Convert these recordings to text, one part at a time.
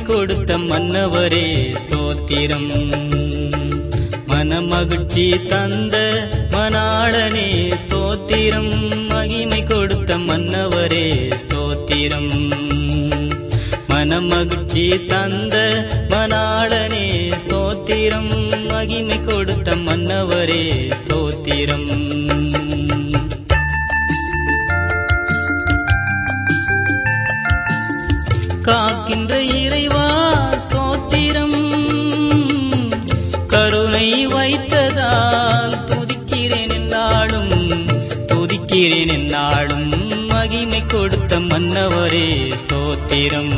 கொடுத்த மன்னவரே ஸ்தோத்திரம். மனமகிழ்ச்சி தந்த மணாளனே ஸ்தோத்திரம். மகிமை கொடுத்த மன்னவரே ஸ்தோத்திரம். மனமகிழ்ச்சி தந்த மணாளனே ஸ்தோத்திரம். மகிமை கொடுத்த மன்னவரே ஸ்தோத்திரம். காக்கின்ற இறைவா ஸ்தோத்திரம். கருணை வைத்ததால் துதிக்கிறேன் என்னாலும், துதிக்கிறேன் என்னாலும். மகிமை கொடுத்த மன்னவரே ஸ்தோத்திரம்.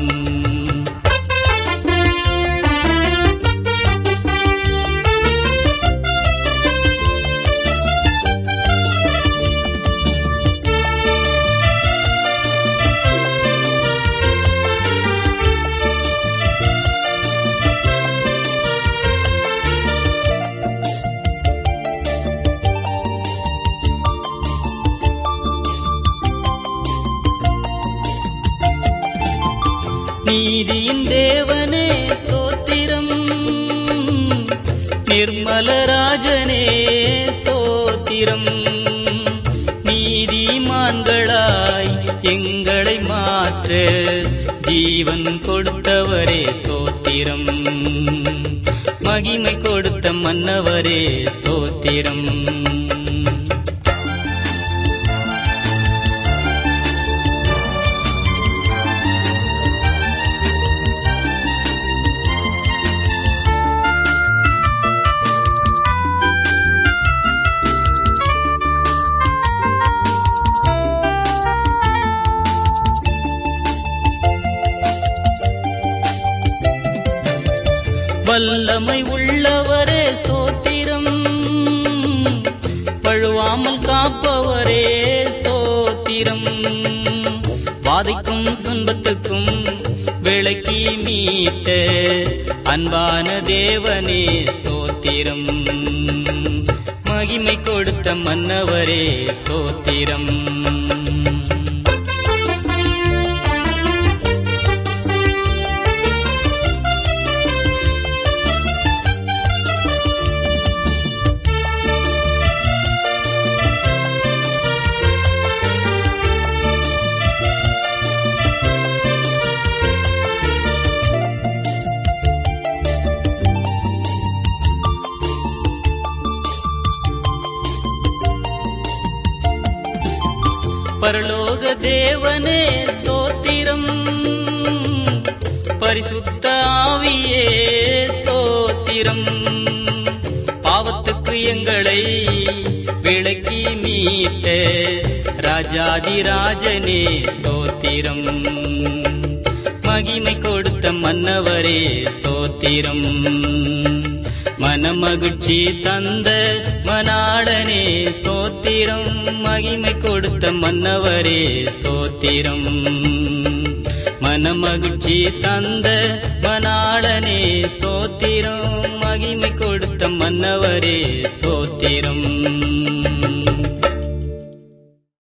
நீதியின் தேவனே ஸ்தோத்திரம். நிர்மலராஜனே ஸ்தோத்திரம். நீதிமான்களாய் எங்களை மாற்ற ஜீவன் கொடுத்தவரே ஸ்தோத்திரம். மகிமை கொடுத்த மன்னவரே ஸ்தோத்திரம். வல்லமை உள்ளவரே ஸ்தோத்திரம். பழுவாமல் காப்பவரே ஸ்தோத்திரம். வாதைக்கும் துன்பத்துக்கும் விலக்கி மீட்ட அன்பான தேவனே ஸ்தோத்திரம். மகிமை கொடுத்த மன்னவரே ஸ்தோத்திரம். பரலோக தேவனே ஸ்தோத்திரம். பரிசுத்த ஆவியே ஸ்தோத்திரம். பாவத்துக்கு எங்களை விலக்கி மீட்ட ராஜாதிராஜனே ஸ்தோத்திரம். மகிமை கொடுத்த மன்னவரே ஸ்தோத்திரம். மனமகிழ்ச்சி தந்த மணாளனே ஸ்தோத்திரம். மகிமை கொடுத்த மன்னவரே ஸ்தோத்திரம். மனமகிழ்ச்சி தந்த மணாளனே ஸ்தோத்திரம். மகிமை கொடுத்த மன்னவரே ஸ்தோத்திரம்.